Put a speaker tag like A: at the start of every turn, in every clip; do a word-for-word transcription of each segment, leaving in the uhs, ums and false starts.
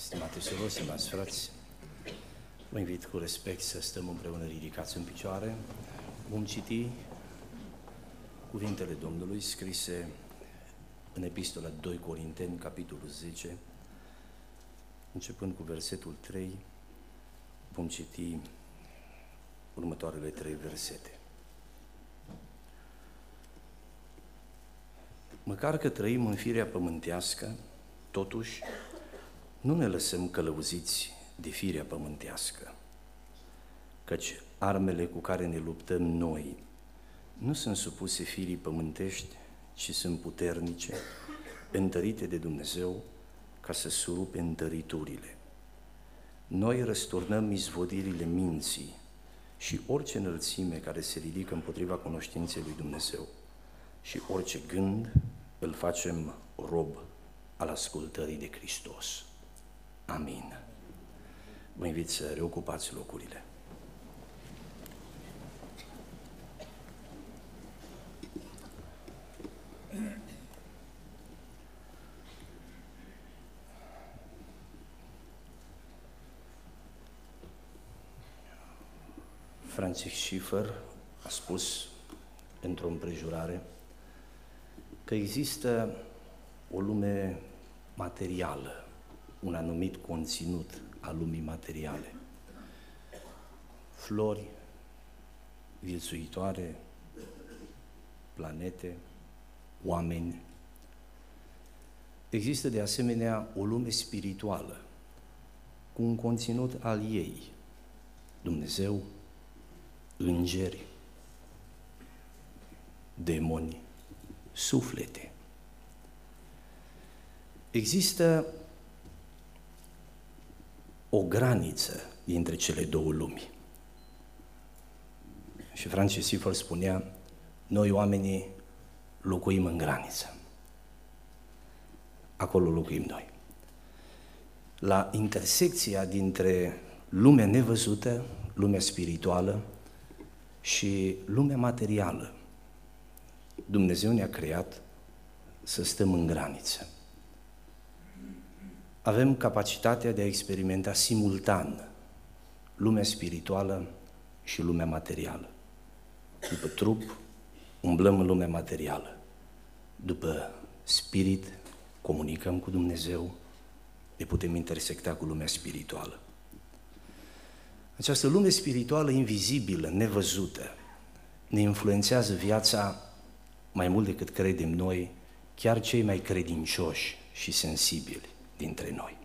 A: Stimate surori, stimați frați, vă invit cu respect să stăm împreună ridicați în picioare. Vom citi cuvintele Domnului scrise în Epistola doi Corinteni, capitolul zece, începând cu versetul trei, vom citi următoarele trei versete. Măcar că trăim în firea pământească, totuși nu ne lăsăm călăuziți de firea pământească, căci armele cu care ne luptăm noi nu sunt supuse firii pământești, ci sunt puternice, întărite de Dumnezeu ca să surupe întăriturile. Noi răsturnăm izvodirile minții și orice înălțime care se ridică împotriva cunoștinței lui Dumnezeu și orice gând îl facem rob al ascultării de Hristos. Amin. Vă invit să reocupați locurile. Francis Schaeffer a spus într-o împrejurare că există o lume materială, un anumit conținut al lumii materiale. Flori, viețuitoare, planete, oameni. Există de asemenea o lume spirituală, cu un conținut al ei, Dumnezeu, îngeri, demoni, suflete. Există o graniță dintre cele două lumi. Și Francis Schaeffer spunea, noi oamenii locuim în graniță. Acolo locuim noi. La intersecția dintre lumea nevăzută, lumea spirituală și lumea materială, Dumnezeu ne-a creat să stăm în graniță. Avem capacitatea de a experimenta simultan lumea spirituală și lumea materială. După trup, umblăm în lumea materială. După spirit, comunicăm cu Dumnezeu, ne putem intersecta cu lumea spirituală. Această lume spirituală invizibilă, nevăzută, ne influențează viața mai mult decât credem noi, chiar cei mai credincioși și sensibili dintre noi.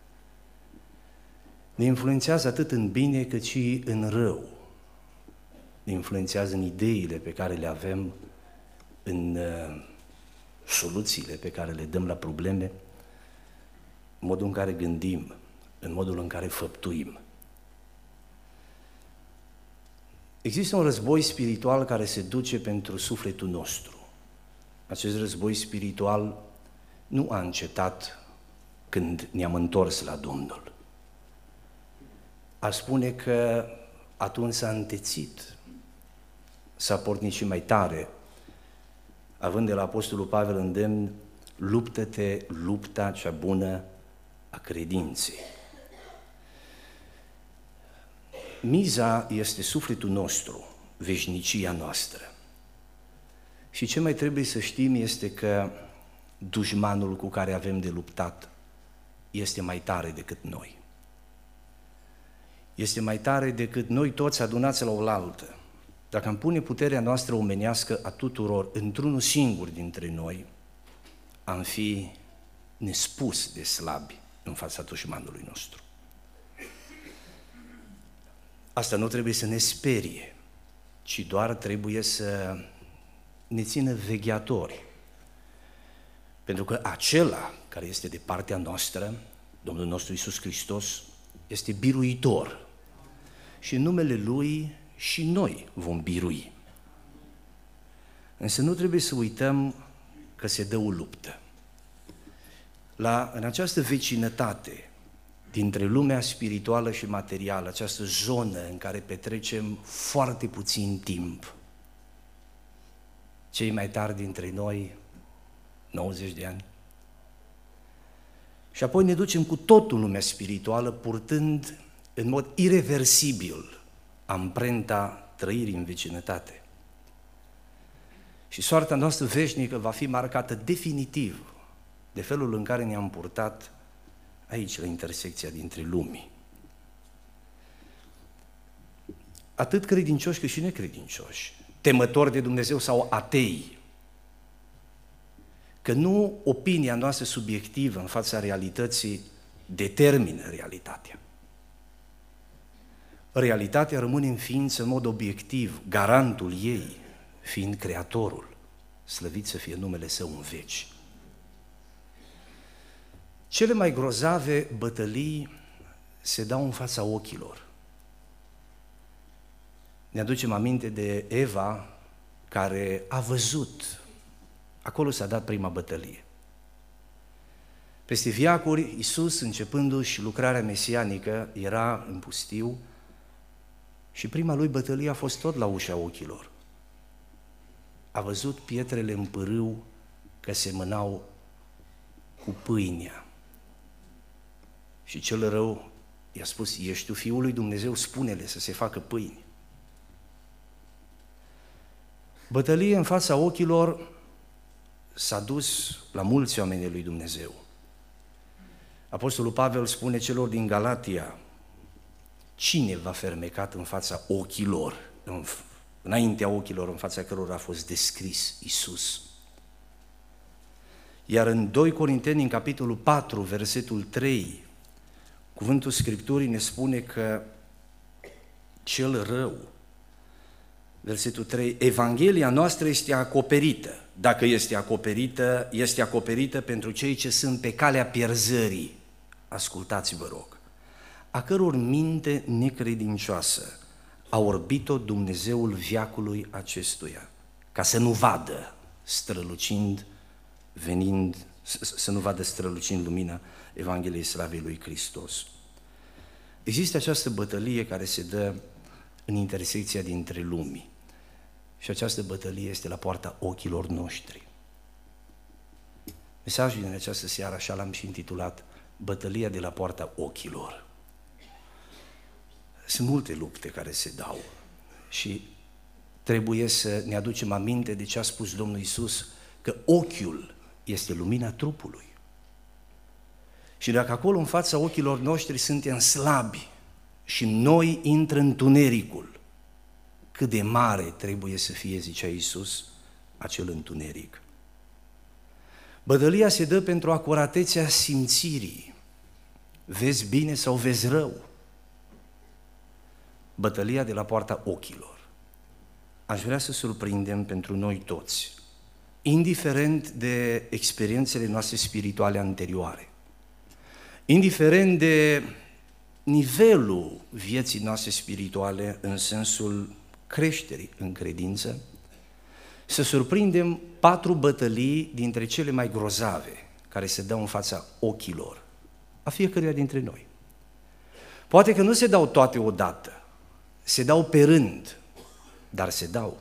A: Ne influențează atât în bine cât și în rău. Ne influențează în ideile pe care le avem, în uh, soluțiile pe care le dăm la probleme, în modul în care gândim, în modul în care făptuim. Există un război spiritual care se duce pentru sufletul nostru. Acest război spiritual nu a încetat când ne-am întors la Domnul. Aș spune că atunci s-a întețit, s-a pornit și mai tare, având de la Apostolul Pavel îndemn, luptă-te lupta cea bună a credinței. Miza este sufletul nostru, veșnicia noastră. Și ce mai trebuie să știm este că dușmanul cu care avem de luptat este mai tare decât noi. Este mai tare decât noi toți adunați la oaltă. Dacă am pune puterea noastră omenească a tuturor într-unul singur dintre noi, am fi nespus de slabi în fața dușmanului nostru. Asta nu trebuie să ne sperie, ci doar trebuie să ne țină vegheatori. Pentru că acela care este de partea noastră, Domnul nostru Iisus Hristos, este biruitor. Și în numele Lui și noi vom birui. Însă nu trebuie să uităm că se dă o luptă. La, în această vecinătate dintre lumea spirituală și materială, această zonă în care petrecem foarte puțin timp, cei mai tari dintre noi, nouăzeci de ani, Și apoi ne ducem cu totul lumea spirituală, purtând în mod ireversibil amprenta trăirii în vecinătate. Și soarta noastră veșnică va fi marcată definitiv de felul în care ne-am purtat aici, la intersecția dintre lumii. Atât credincioși cât și necredincioși, temători de Dumnezeu sau atei, că nu opinia noastră subiectivă în fața realității determină realitatea. Realitatea rămâne în ființă în mod obiectiv, garantul ei fiind Creatorul, slăvit să fie numele Său în veci. Cele mai grozave bătălii se dau în fața ochilor. Ne aducem aminte de Eva, care a văzut, acolo s-a dat prima bătălie. Peste veacuri, Iisus, începându-și lucrarea mesianică, era în pustiu și prima lui bătălie a fost tot la ușa ochilor. A văzut pietrele în pârâu că semănau cu pâinea. Și cel rău i-a spus: ești tu Fiul lui Dumnezeu, spune-le să se facă pâini. Bătălie în fața ochilor s-a dus la mulți oameni lui Dumnezeu. Apostolul Pavel spune celor din Galatia: cine v-a fermecat în fața ochilor, în, înaintea ochilor în fața cărora a fost descris Iisus? Iar în doi Corinteni, în capitolul patru, versetul trei, cuvântul Scripturii ne spune că cel rău, versetul trei, Evanghelia noastră este acoperită. Dacă este acoperită, este acoperită pentru cei ce sunt pe calea pierzării. Ascultați-vă rog, a căror minte necredincioasă a orbit-o Dumnezeul veacului acestuia, ca să nu vadă strălucind, venind, să nu vadă strălucind lumina Evangheliei Slavei lui Hristos. Există această bătălie care se dă în intersecția dintre lumii și această bătălie este la poarta ochilor noștri. Mesajul din această seară, așa l-am și intitulat, bătălia de la poarta ochilor. Sunt multe lupte care se dau și trebuie să ne aducem aminte de ce a spus Domnul Iisus, că ochiul este lumina trupului. Și dacă acolo în fața ochilor noștri suntem slabi și noi intră întunericul, cât de mare trebuie să fie, zicea Iisus, acel întuneric. Bătălia se dă pentru acuratețea simțirii. Vezi bine sau vezi rău? Bătălia de la poarta ochilor. Aș vrea să surprindem pentru noi toți, indiferent de experiențele noastre spirituale anterioare, indiferent de nivelul vieții noastre spirituale în sensul creșterii în credință, să surprindem patru bătălii dintre cele mai grozave care se dau în fața ochilor a fiecăruia dintre noi. Poate că nu se dau toate odată, se dau pe rând, dar se dau.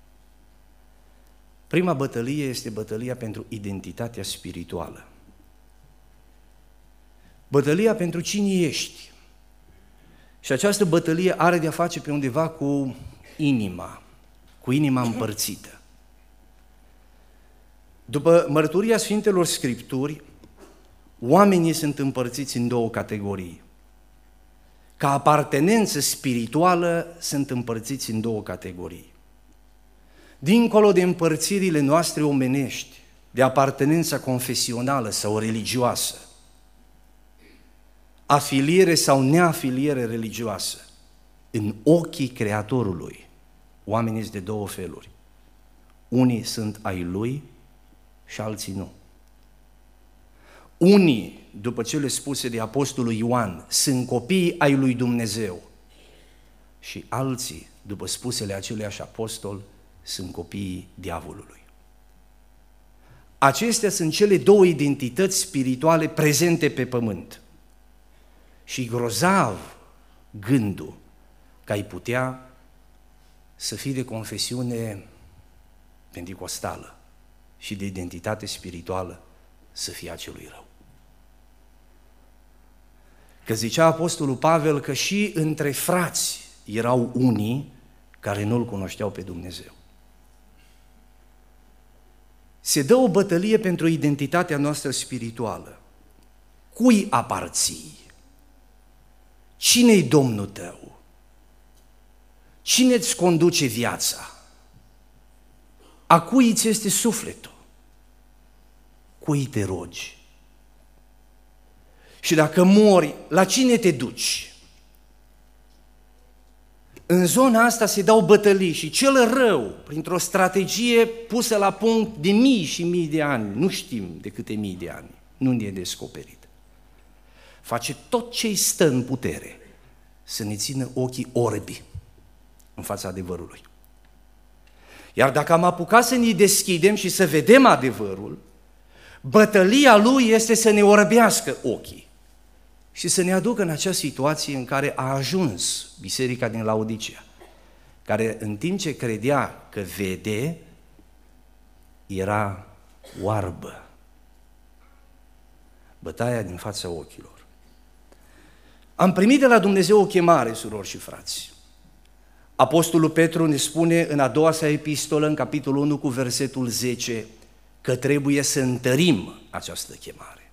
A: Prima bătălie este bătălia pentru identitatea spirituală. Bătălia pentru cine ești. Și această bătălie are de-a face pe undeva cu inima, cu inima împărțită. După mărturia Sfintelor Scripturi, oamenii sunt împărțiți în două categorii. Ca apartenență spirituală sunt împărțiți în două categorii. Dincolo de împărțirile noastre omenești, de apartenența confesională sau religioasă, afiliere sau neafiliere religioasă, în ochii Creatorului, oamenii sunt de două feluri. Unii sunt ai Lui și alții nu. Unii, după cele spuse de Apostolul Ioan, sunt copii ai lui Dumnezeu și alții, după spusele aceluiași apostol, sunt copiii diavolului. Acestea sunt cele două identități spirituale prezente pe pământ. Și grozav gândul că ai putea să fii de confesiune penticostală și de identitate spirituală să fie acelui rău. Că zicea apostolul Pavel că și între frați erau unii care nu-L cunoșteau pe Dumnezeu. Se dă o bătălie pentru identitatea noastră spirituală. Cui aparții? Cine-i Domnul tău? Cine îți conduce viața? A cui îți este sufletul? Cui te rogi? Și dacă mori, la cine te duci? În zona asta se dau bătălii și cel rău, printr-o strategie pusă la punct de mii și mii de ani, nu știm de câte mii de ani, nu ne-e descoperit, face tot ce-i stă în putere să ne țină ochii orbi în fața adevărului. Iar dacă am apucat să ne deschidem și să vedem adevărul, bătălia lui este să ne orbească ochii și să ne aducă în acea situație în care a ajuns biserica din Laodicea, care în timp ce credea că vede, era oarbă. Bătaia din fața ochilor. Am primit de la Dumnezeu o chemare, surori și frați. Apostolul Petru ne spune în a doua sa epistolă, în capitolul unu cu versetul zece, că trebuie să întărim această chemare.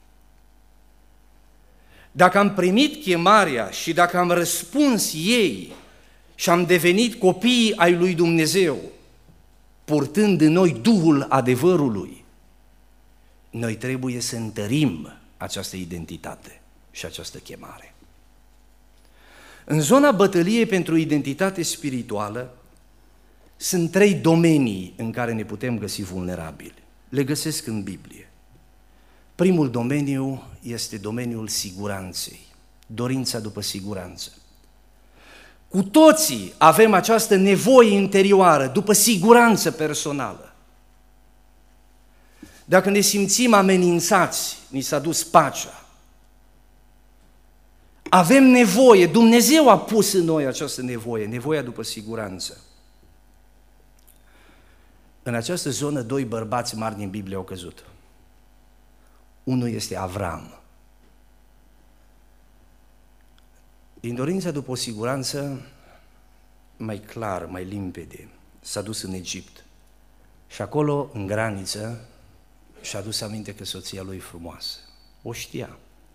A: Dacă am primit chemarea și dacă am răspuns ei și am devenit copiii ai lui Dumnezeu, purtând în noi Duhul adevărului, noi trebuie să întărim această identitate și această chemare. În zona bătăliei pentru identitate spirituală sunt trei domenii în care ne putem găsi vulnerabili. Le găsesc în Biblie. Primul domeniu este domeniul siguranței, dorința după siguranță. Cu toții avem această nevoie interioară după siguranță personală. Dacă ne simțim amenințați, ni s-a dus pacea. Avem nevoie, Dumnezeu a pus în noi această nevoie, nevoia după siguranță. În această zonă, doi bărbați mari din Biblie au căzut. Unul este Avram. Din dorința după o siguranță mai clar, mai limpede, s-a dus în Egipt. Și acolo, în graniță, și-a adus aminte că soția lui e frumoasă. O știa.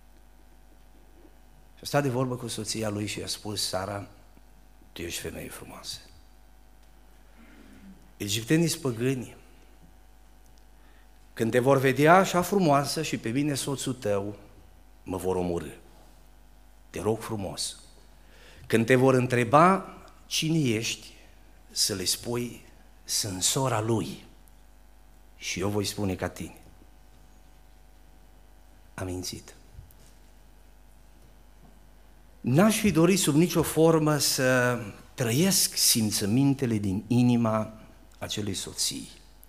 A: Și a stat de vorbă cu soția lui și i-a spus: Sara, tu ești femeie frumoasă. Egiptenii sunt păgâni. Când te vor vedea așa frumoasă și pe mine soțul tău, mă vor omorî. Te rog frumos, când te vor întreba cine ești, să le spui: sunt sora lui și eu voi spune ca tine. A mințit. N-aș fi dorit sub nicio formă să trăiesc simțămintele din inima acelei soții.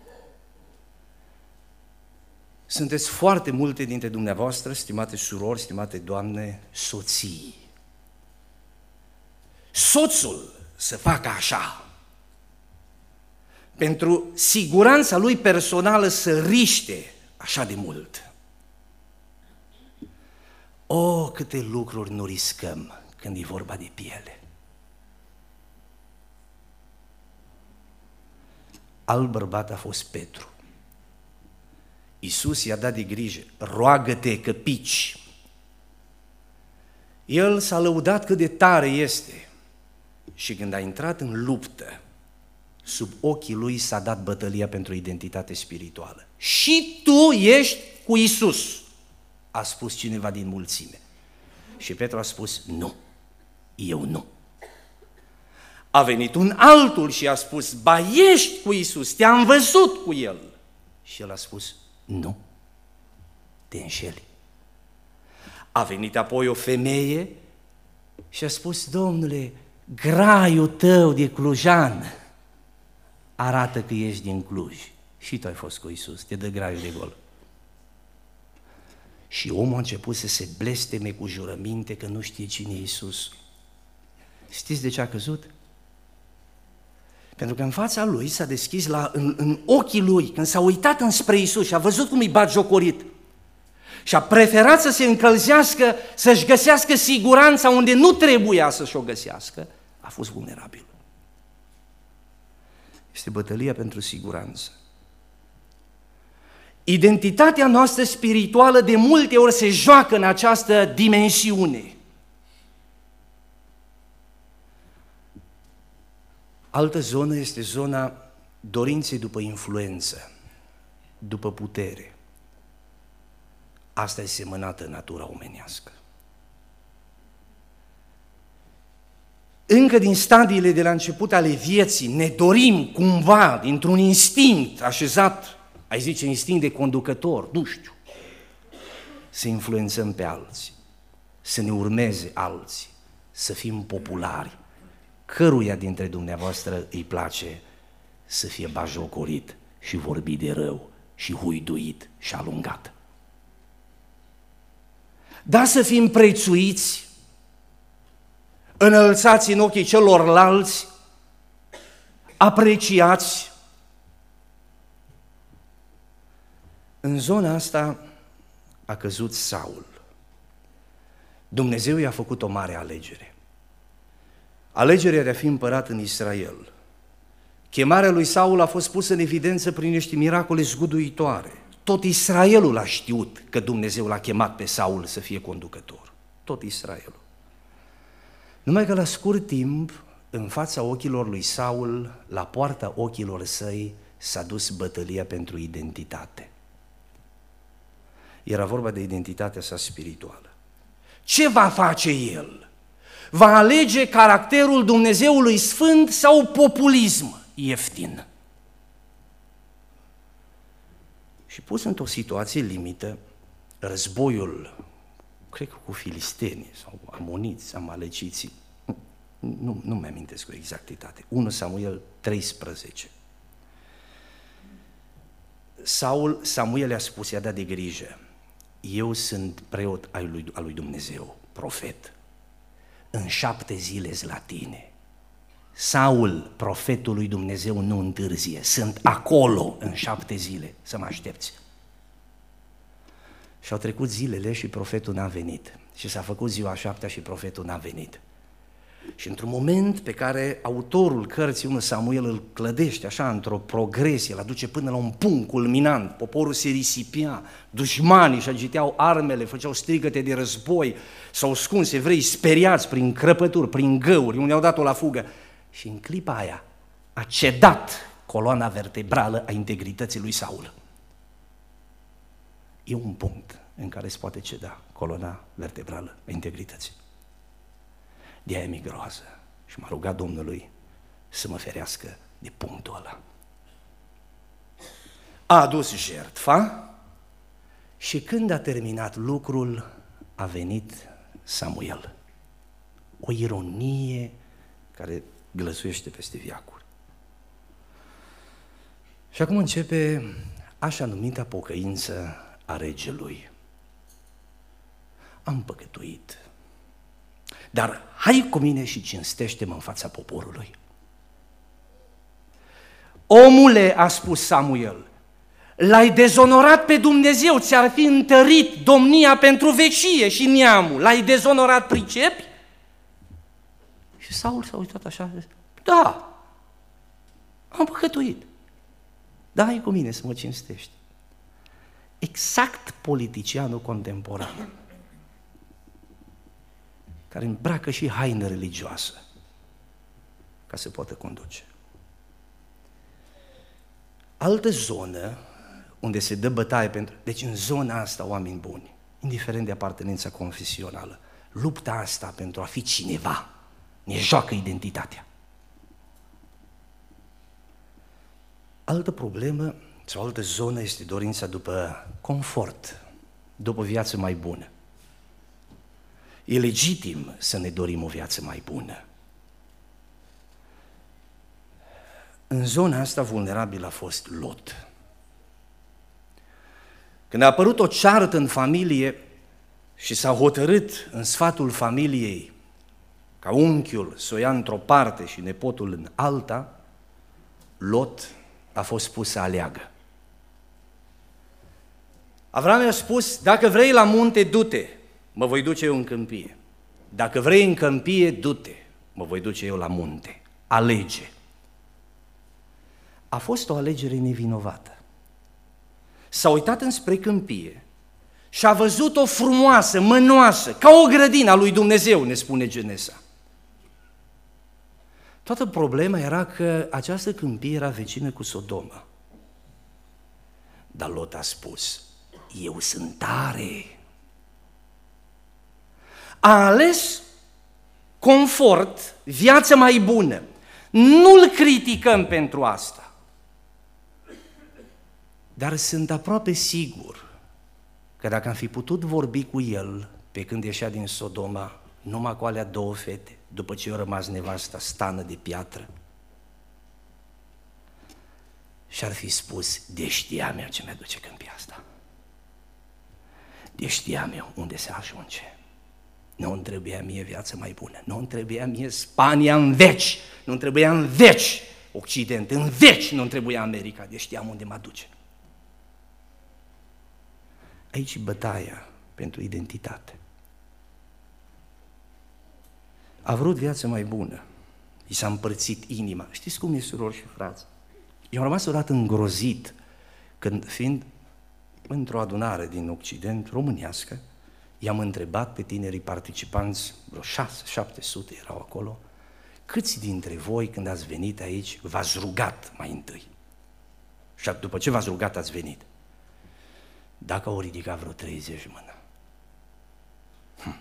A: Sunteți foarte multe dintre dumneavoastră, stimate surori, stimate doamne, soții. Soțul să facă așa, pentru siguranța lui personală să riște așa de mult. O, câte lucruri nu riscăm când e vorba de piele. Alt bărbat a fost Petru. Iisus i-a dat de grijă: roagă-te că pici. El s-a lăudat cât de tare este și când a intrat în luptă, sub ochii lui s-a dat bătălia pentru identitate spirituală. Și tu ești cu Iisus, a spus cineva din mulțime. Și Petru a spus: nu, eu nu. A venit un altul și a spus: ba, ești cu Iisus, te-am văzut cu El. Și el a spus: nu, te înșeli. A venit apoi o femeie și a spus: Domnule, graiul tău de clujan arată că ești din Cluj. Și tu ai fost cu Iisus, te dă graiul de gol. Și omul a început să se blesteme cu jurăminte că nu știe cine e Iisus. Știți de ce a căzut? Pentru că în fața lui s-a deschis, la, în, în ochii lui, când s-a uitat înspre Iisus și a văzut cum îi batjocorit, și a preferat să se încălzească, să-și găsească siguranța unde nu trebuia să-și o găsească, a fost vulnerabil. Este bătălia pentru siguranță. Identitatea noastră spirituală de multe ori se joacă în această dimensiune. Altă zonă este zona dorinței după influență, după putere. Asta e semănată în natura omenească. Încă din stadiile de la început ale vieții ne dorim cumva, dintr-un instinct așezat, ai zice instinct de conducător, nu știu, să influențăm pe alții, să ne urmeze alții, să fim populari. Căruia dintre dumneavoastră îi place să fie bajocorit și vorbit de rău și huiduit și alungat? Da, să fim prețuiți, înălțați în ochii celorlalți, apreciați. În zona asta a căzut Saul. Dumnezeu i-a făcut o mare alegere. Alegerea de a fi împărat în Israel. Chemarea lui Saul a fost pusă în evidență prin niște miracole zguduitoare. Tot Israelul a știut că Dumnezeu l-a chemat pe Saul să fie conducător. Tot Israelul. Numai că la scurt timp, în fața ochilor lui Saul, la poarta ochilor săi, s-a dus bătălia pentru identitate. Era vorba de identitatea sa spirituală. Ce va face el? Va alege caracterul Dumnezeului Sfânt sau populism ieftin? Și pus într-o situație limită, războiul, cred că cu filistenii sau amoniți, amaleciții, nu, nu mi amintesc cu exactitate, unu Samuel treisprezece. Saul, Samuel i-a spus, i-a dat de grijă, eu sunt preot al lui, al lui Dumnezeu, profet, în șapte zile la tine. Saul, profetul lui Dumnezeu, nu întârzie, sunt acolo în șapte zile, să mă aștepți. Și au trecut zilele și profetul n-a venit. Și s-a făcut ziua a șaptea și profetul n-a venit. Și într-un moment pe care autorul cărții unu Samuel îl clădește așa într-o progresie, îl aduce până la un punct culminant, poporul se risipea, dușmanii își agiteau armele, făceau strigăte de război, s-au ascuns evrei speriați prin crăpături, prin găuri, unde au dat-o la fugă. Și în clipa aia a cedat coloana vertebrală a integrității lui Saul. E un punct în care se poate ceda coloana vertebrală a integrității. De-aia mi-e groază și m-a rugat Domnului să mă ferească de punctul ăla. A adus jertfa și când a terminat lucrul, a venit Samuel. O ironie care glăsuiește peste veacuri. Și acum începe așa numita pocăință a regelui. Am păcătuit, dar hai cu mine și cinstește-mă în fața poporului. Omule, a spus Samuel, l-ai dezonorat pe Dumnezeu, ți-ar fi întărit domnia pentru vecie și neamul, l-ai dezonorat, pricepi? Și Saul s-a uitat așa, da, am păcătuit, dar hai cu mine să mă cinstești. Exact politicianul contemporan, care îmbracă și haină religioasă ca să poată conduce. Altă zonă unde se dă bătaie pentru... Deci în zona asta, oameni buni, indiferent de apartenența confesională, lupta asta pentru a fi cineva ne joacă identitatea. Altă problemă sau altă zonă este dorința după confort, după o viață mai bună. E legitim să ne dorim o viață mai bună. În zona asta vulnerabilă a fost Lot. Când a apărut o ceartă în familie și s-a hotărât în sfatul familiei ca unchiul să o ia într-o parte și nepotul în alta, Lot a fost pus să aleagă. Avram i-a spus, dacă vrei la munte, du-te, mă voi duce eu în câmpie. Dacă vrei în câmpie, du-te, mă voi duce eu la munte. Alege. A fost o alegere nevinovată. S-a uitat înspre câmpie și a văzut-o frumoasă, mănoasă, ca o grădină a lui Dumnezeu, ne spune Genesa. Toată problema era că această câmpie era vecină cu Sodoma. Dar Lot a spus, eu sunt tare. A ales confort, viață mai bună. Nu-l criticăm pentru asta. Dar sunt aproape sigur că dacă am fi putut vorbi cu el pe când ieșea din Sodoma, numai cu alea două fete, după ce i-a rămas nevasta stană de piatră, și-ar fi spus, de știam eu ce mi-aduce câmpia asta. De știam eu unde se ajunge. Nu-mi trebuia mie viață mai bună, nu-mi trebuia mie Spania în veci, nu-mi trebuia în veci Occident, în veci nu-mi trebuia America, de știam unde mă duce. Aici e bătaia pentru identitate. A vrut viață mai bună, i s-a împărțit inima. Știți cum e, surori și frați? Eu am rămas odată îngrozit când, fiind într-o adunare din Occident, românească, i-am întrebat pe tinerii participanți, vreo șase, șapte sute erau acolo, câți dintre voi când ați venit aici v-ați rugat mai întâi? Și după ce v-ați rugat ați venit? Dacă au ridicat vreo treizeci mână. Hm.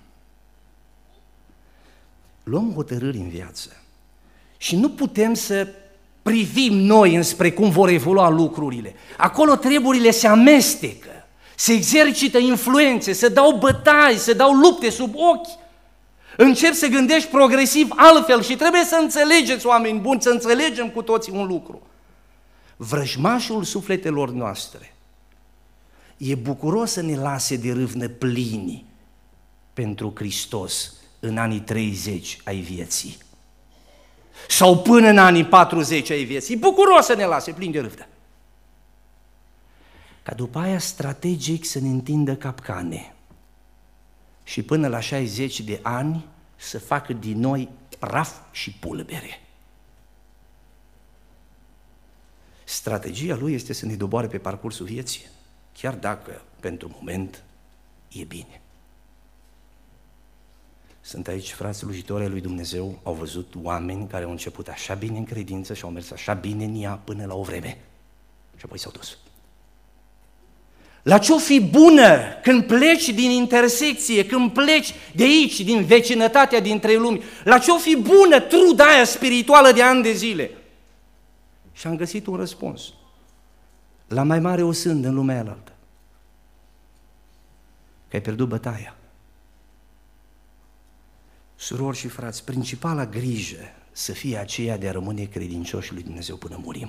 A: Luăm hotărâri în viață și nu putem să privim noi înspre cum vor evolua lucrurile. Acolo treburile se amestecă, se exercită influențe, se dau bătăi, se dau lupte sub ochi. Începi să gândești progresiv altfel și trebuie să înțelegeți, oameni buni, să înțelegem cu toții un lucru. Vrăjmașul sufletelor noastre e bucuros să ne lase de râvnă plini pentru Hristos în anii treizeci ai vieții. Sau până în anii patruzeci ai vieții, e bucuros să ne lase plini de râvnă. Ca după aia strategic să ne întindă capcane și până la șaizeci de ani să facă din noi praf și pulbere. Strategia lui este să ne doboare pe parcursul vieții, chiar dacă pentru moment e bine. Sunt aici frați slujitori ai lui Dumnezeu, au văzut oameni care au început așa bine în credință și au mers așa bine în ea până la o vreme și apoi s-au dus. La ce-o fi bună când pleci din intersecție, când pleci de aici, din vecinătatea dintre lumi, la ce-o fi bună truda aia spirituală de ani de zile? Și am găsit un răspuns. La mai mare o sândă în lumea alaltă. Că ai pierdut bătaia. Surori și frați, principala grijă să fie aceea de a rămâne credincioși lui Dumnezeu până murim.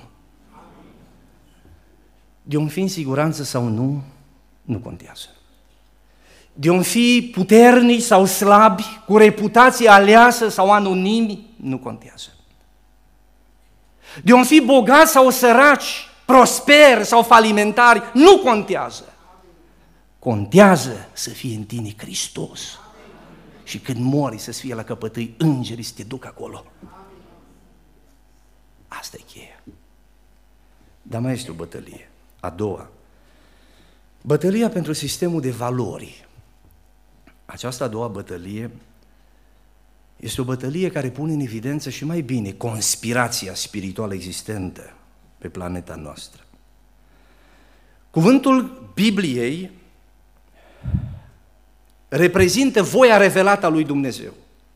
A: De om fi în siguranță sau nu, nu contează. De om fi puternici sau slabi, cu reputație aleasă sau anonimi, nu contează. De om fi bogați sau săraci, prosperi sau falimentari, nu contează. Contează să fie în tine Hristos. Și când mori să fie la căpătâi, îngerii să te duc acolo. Asta e cheia. Dar mai este o bătălie, a doua. Bătălia pentru sistemul de valori. Această a doua bătălie este o bătălie care pune în evidență și mai bine conspirația spirituală existentă pe planeta noastră. Cuvântul Bibliei reprezintă voia revelată a lui Dumnezeu.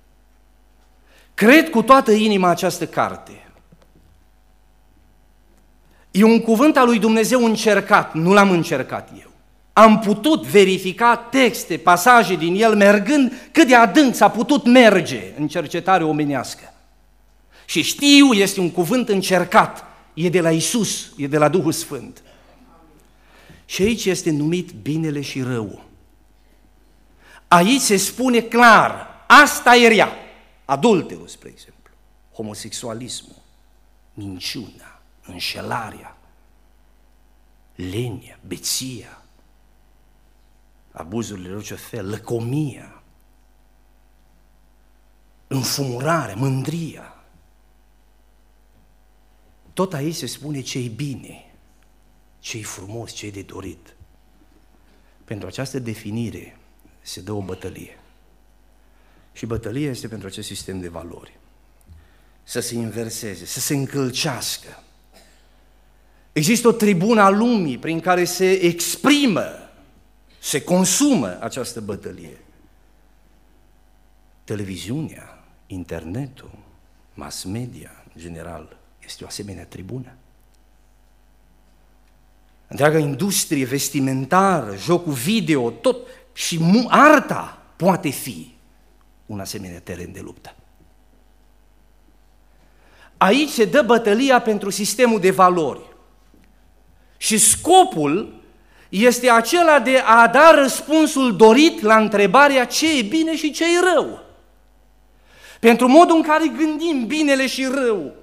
A: Cred cu toată inima această carte. E un cuvânt al lui Dumnezeu încercat, nu l-am încercat eu. Am putut verifica texte, pasaje din el, mergând cât de adânc s-a putut merge în cercetare omenească. Și știu, este un cuvânt încercat, e de la Isus, e de la Duhul Sfânt. Și aici este numit binele și răul. Aici se spune clar, asta e rea, adulterul, spre exemplu, homosexualismul, minciuna, înșelarea, lenia, beția, abuzurile de orice fel, lăcomia, înfumurarea, mândria. Tot aici se spune ce-i bine, ce-i frumos, ce-i de dorit. Pentru această definire se dă o bătălie. Și bătălia este pentru acest sistem de valori. Să se inverseze, să se încălcească. Există o tribună a lumii prin care se exprimă, se consumă această bătălie. Televiziunea, internetul, mass media, în general, este o asemenea tribună. Întreaga industrie vestimentară, jocul video, tot și arta poate fi un asemenea teren de luptă. Aici se dă bătălia pentru sistemul de valori. Și scopul este acela de a da răspunsul dorit la întrebarea ce e bine și ce e rău. Pentru modul în care gândim binele și rău.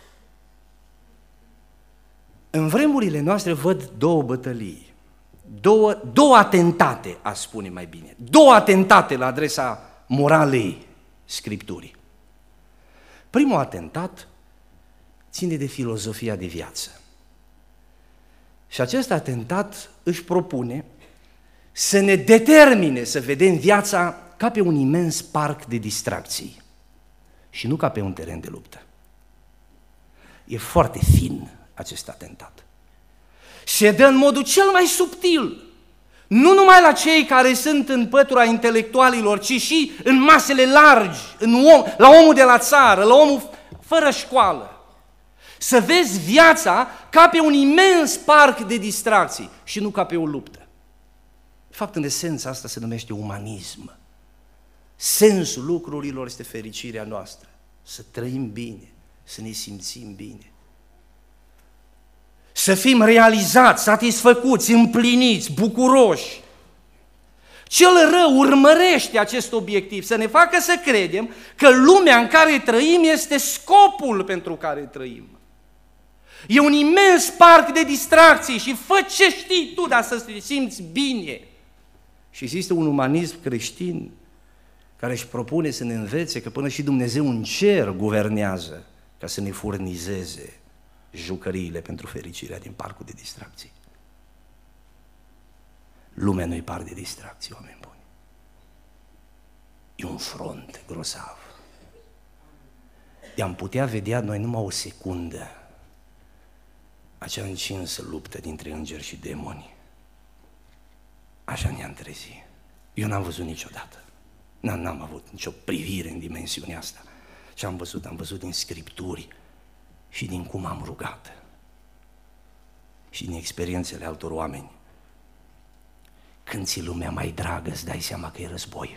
A: În vremurile noastre văd două bătălii, două, două atentate, aș spune mai bine, două atentate la adresa moralei Scripturii. Primul atentat ține de filozofia de viață. Și acest atentat își propune să ne determine să vedem viața ca pe un imens parc de distracții și nu ca pe un teren de luptă. E foarte fin acest atentat. Se dă în modul cel mai subtil, nu numai la cei care sunt în pătura intelectualilor, ci și în masele largi, în om, la omul de la țară, la omul fără școală. Să vezi viața ca pe un imens parc de distracții și nu ca pe o luptă. De fapt, în esență, asta se numește umanism. Sensul lucrurilor este fericirea noastră, să trăim bine, să ne simțim bine. Să fim realizați, satisfăcuți, împliniți, bucuroși. Cel rău urmărește acest obiectiv, să ne facă să credem că lumea în care trăim este scopul pentru care trăim. E un imens parc de distracții și fă ce știi tu, dar să te simți bine. Și există un umanism creștin care își propune să ne învețe că până și Dumnezeu în cer guvernează ca să ne furnizeze jucăriile pentru fericirea din parcul de distracții. Lumea nu-i parc de distracții, oameni buni. E un front grozav. De-am putea vedea noi numai o secundă acea încinsă luptă dintre îngeri și demoni. Așa ne-am trezit. Eu n-am văzut niciodată. N-am, n-am avut nicio privire în dimensiunea asta. Ce am văzut? Am văzut din Scripturi și din cum am rugat și din experiențele altor oameni. Când ți lumea mai dragă, îți dai seama că e război.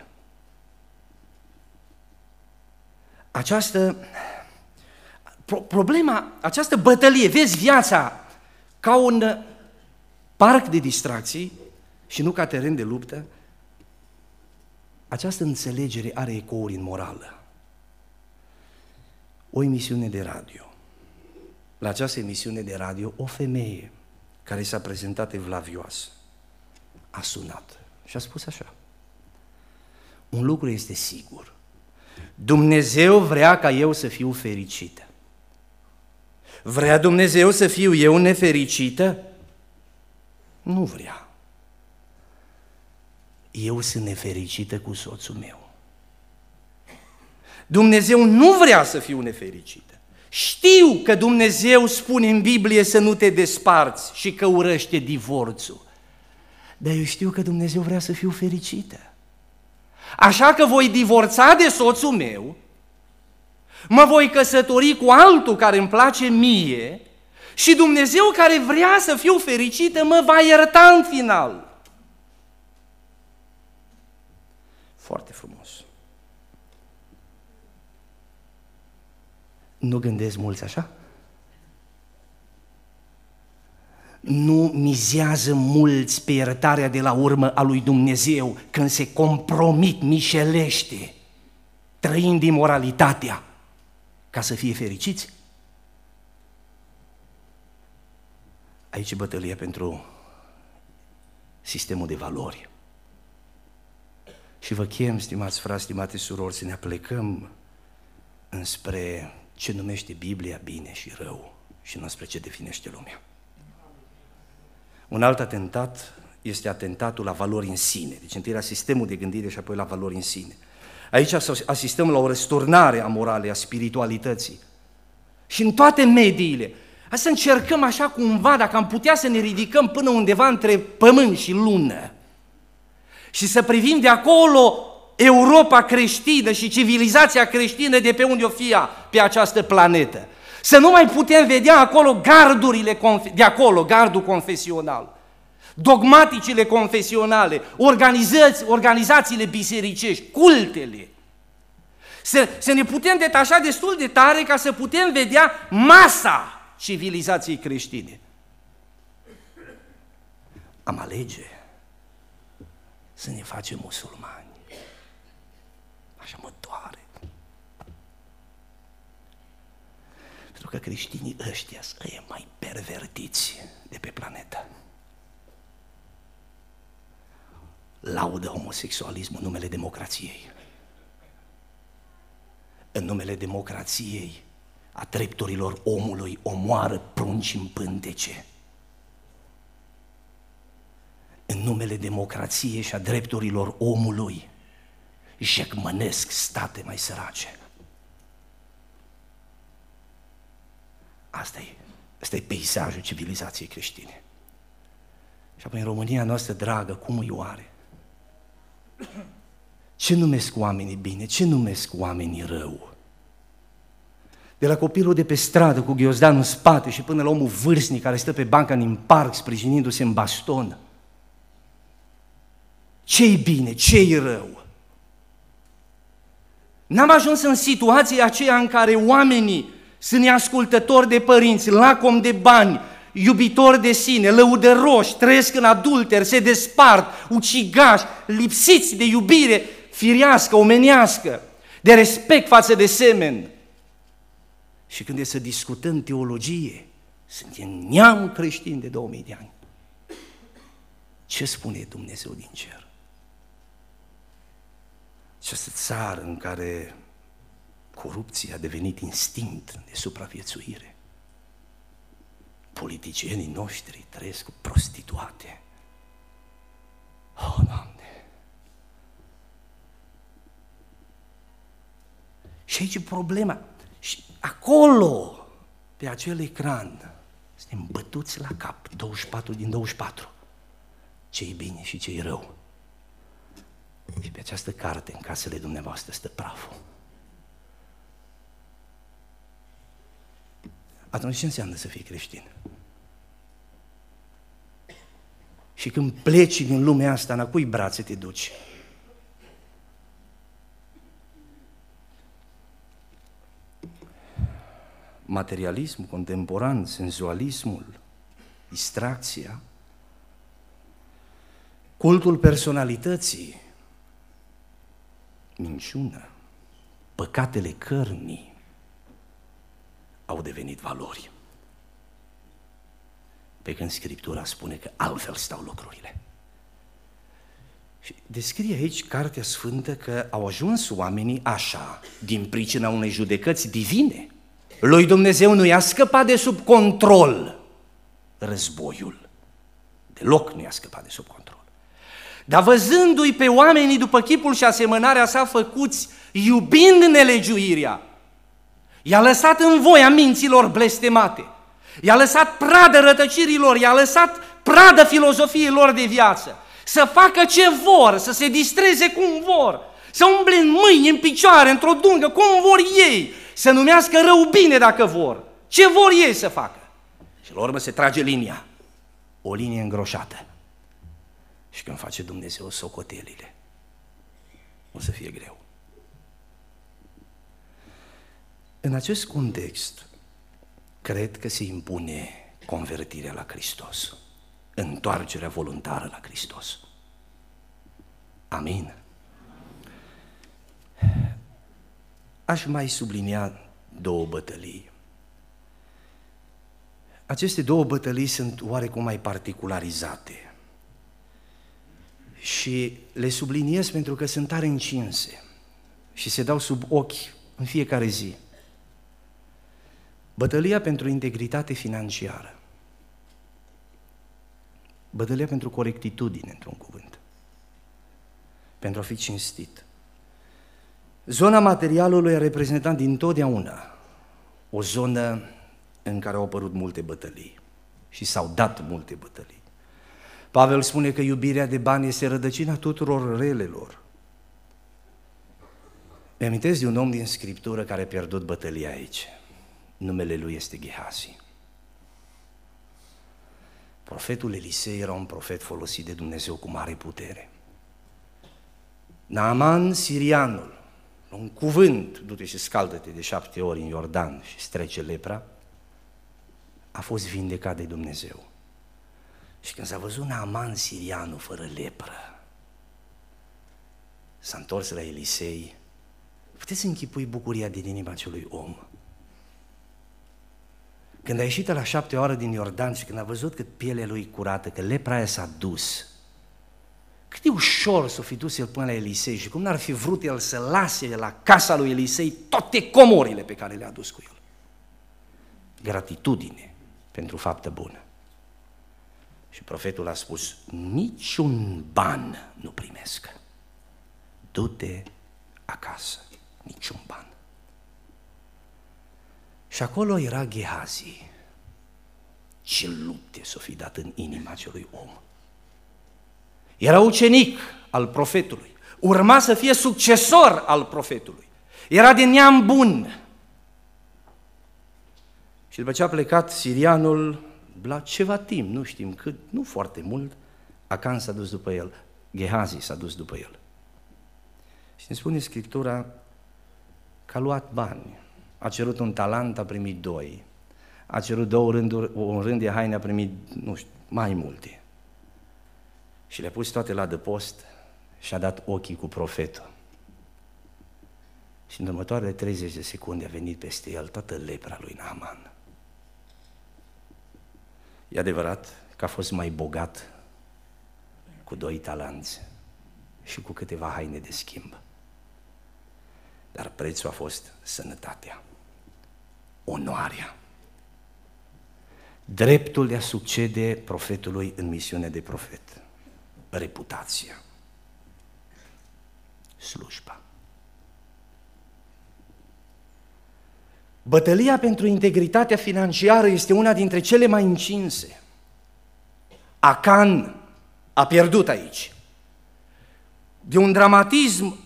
A: Această pro, problema, această bătălie, vezi viața ca un parc de distracții și nu ca teren de luptă, această înțelegere are ecouri în morală. O emisiune de radio. La această emisiune de radio, o femeie care s-a prezentat evlavioasă a sunat și a spus așa: un lucru este sigur, Dumnezeu vrea ca eu să fiu fericită. Vrea Dumnezeu să fiu eu nefericită? Nu vrea. Eu sunt nefericită cu soțul meu. Dumnezeu nu vrea să fiu nefericită. Știu că Dumnezeu spune în Biblie să nu te desparți și că urăște divorțul. Dar eu știu că Dumnezeu vrea să fiu fericită. Așa că voi divorța de soțul meu, mă voi căsători cu altul care îmi place mie și Dumnezeu care vrea să fiu fericită mă va ierta în final. Foarte frumos. Nu gândesc mulți așa? Nu mizează mulți pe iertarea de la urmă a lui Dumnezeu când se compromit mișelește, trăind imoralitatea, ca să fie fericiți? Aici e bătălia pentru sistemul de valori. Și vă chem, stimați frați, stimate surori, să ne aplecăm înspre ce numește Biblia bine și rău și nu înspre ce definește lumea. Un alt atentat este atentatul la valori în sine, deci întâi la sistemul de gândire și apoi la valori în sine. Aici asistăm la o răsturnare a moralei, a spiritualității. Și în toate mediile, hai să încercăm așa cumva, dacă am putea să ne ridicăm până undeva între pământ și lună și să privim de acolo Europa creștină și civilizația creștină de pe unde o fie pe această planetă. Să nu mai putem vedea acolo gardurile, de acolo, gardul confesional, dogmaticile confesionale, organizați, organizațiile bisericești, cultele. Să, să ne putem detașa destul de tare ca să putem vedea masa civilizației creștine. Am alege să ne facem musulmani. Așa mă doare. Pentru că creștinii ăștia sunt mai pervertiți de pe planetă. Laudă homosexualismul în numele democrației. În numele democrației, a drepturilor omului, omoară prunci în pântece. În numele democrației și a drepturilor omului, jecmănesc state mai sărace. Asta e, asta e peisajul civilizației creștine. Și apoi în România noastră dragă, cum îi oare? Ce numesc oamenii bine? Ce numesc oamenii rău? De la copilul de pe stradă cu ghiozdanul în spate și până la omul vârstnic care stă pe banca din parc sprijinindu-se în baston. Ce-i bine? Ce-i rău? N-am ajuns în situația aceea în care oamenii sunt neascultători de părinți, lacom de bani, iubitori de sine, lăudăroși, trăiesc în adulter, se despart, ucigași, lipsiți de iubire firească, omenească, de respect față de semeni. Și când e să discutăm teologie, suntem neam creștini de două mii de ani. Ce spune Dumnezeu din cer? Această țară în care corupția a devenit instinct de supraviețuire. Politicienii noștri trăiesc cu prostituate. Oh, Doamne! Și aici e problema. Și acolo, pe acel ecran, suntem bătuți la cap, douăzeci și patru din douăzeci și patru. Ce-i bine și ce-i rău. Și pe această carte, în casele dumneavoastră, stă praful. Atunci ce înseamnă să fii creștin? Și când pleci din lumea asta, în a cui brațe te duci? Materialismul contemporan, senzualismul, distracția, cultul personalității, minciună, păcatele cărnii au devenit valori. Pe când Scriptura spune că altfel stau lucrurile. Și descrie aici Cartea Sfântă că au ajuns oamenii așa, din pricina unei judecăți divine. Lui Dumnezeu nu i-a scăpat de sub control războiul. Deloc nu i-a scăpat de sub control. Dar văzându-i pe oamenii după chipul și asemănarea sa făcuți, iubind nelegiuirea, i-a lăsat în voia minților blestemate, i-a lăsat pradă rătăcirilor, i-a lăsat pradă filozofiei lor de viață, să facă ce vor, să se distreze cum vor, să umble în mâini, în picioare, într-o dungă, cum vor ei, să numească rău bine dacă vor, ce vor ei să facă. Și la urmă se trage linia, o linie îngroșată. Și când face Dumnezeu socotelile, o să fie greu. În acest context, cred că se impune convertirea la Hristos, întoarcerea voluntară la Hristos. Amin. Aș mai sublinia două bătălii. Aceste două bătălii sunt oarecum mai particularizate Și le subliniez pentru că sunt tare încinse și se dau sub ochi în fiecare zi. Bătălia pentru integritate financiară, bătălia pentru corectitudine, într-un cuvânt, pentru a fi cinstit. Zona materialului a reprezentat dintotdeauna o zonă în care au apărut multe bătălii și s-au dat multe bătălii. Pavel spune că iubirea de bani este rădăcina tuturor relelor. Mi-amintesc de un om din Scriptură care a pierdut bătălia aici. Numele lui este Gehazi. Profetul Elisei era un profet folosit de Dumnezeu cu mare putere. Naaman sirianul, un cuvânt, du-te și scaldă-te de șapte ori în Iordan și strece lepra, a fost vindecat de Dumnezeu. Și când s-a văzut Naaman sirianul fără lepră, s-a întors la Elisei. Puteți închipui bucuria din inima acelui om. Când a ieșit la șapte ore din Iordan și când a văzut că pielea lui curată, că lepra aia s-a dus, cât de ușor s-o fi dus el până la Elisei și cum n-ar fi vrut el să lase la casa lui Elisei toate comorile pe care le-a dus cu el. Gratitudine pentru faptă bună. Și profetul a spus, niciun ban nu primesc. Du-te acasă, niciun ban. Și acolo era Gehazi. Ce lupte s-o fi dat în inima acelui om. Era ucenic al profetului, urma să fie succesor al profetului, era de neam bun. Și după ce a plecat sirianul, la ceva timp, nu știm cât, nu foarte mult, Acan s-a dus după el, Gehazi s-a dus după el. Și ne spune Scriptura că a luat bani, a cerut un talent, a primit doi, a cerut două rânduri, un rând de haine, a primit, nu știu, mai multe. Și le-a pus toate la adăpost și a dat ochii cu profetul. Și în următoarele treizeci de secunde a venit peste el toată lepra lui Naaman. E adevărat că a fost mai bogat cu doi talanți și cu câteva haine de schimb. Dar prețul a fost sănătatea, onoarea, dreptul de a succede profetului în misiune de profet, reputația, slujba. Bătălia pentru integritatea financiară este una dintre cele mai încinse. Acan a pierdut aici. De un dramatism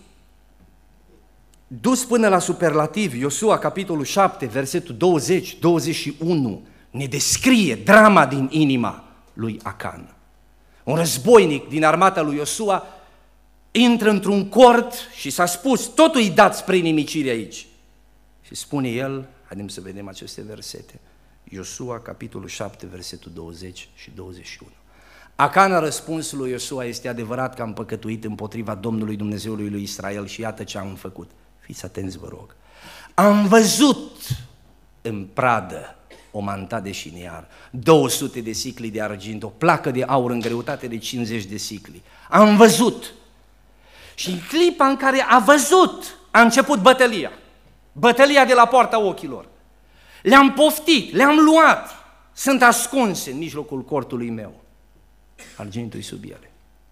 A: dus până la superlativ, Iosua, capitolul șapte, versetul douăzeci douăzeci și unu, ne descrie drama din inima lui Acan. Un războinic din armata lui Iosua intră într-un cort și s-a spus, totul îi dat spre nimicire aici. Și spune el, haideți să vedem aceste versete, Iosua, capitolul șapte, versetul douăzeci și douăzeci și unu. Acan a răspuns lui Iosua, este adevărat că am păcătuit împotriva Domnului Dumnezeului lui Israel și iată ce am făcut. Fiți atenți, vă rog. Am văzut în pradă o manta de șiniar, două sute de sicli de argint, o placă de aur în greutate de cincizeci de sicli. Am văzut. Și în clipa în care a văzut, a început bătălia. Bătălia de la poarta ochilor. Le-am poftit, le-am luat, sunt ascunse în mijlocul cortului meu. Argintul sub ele.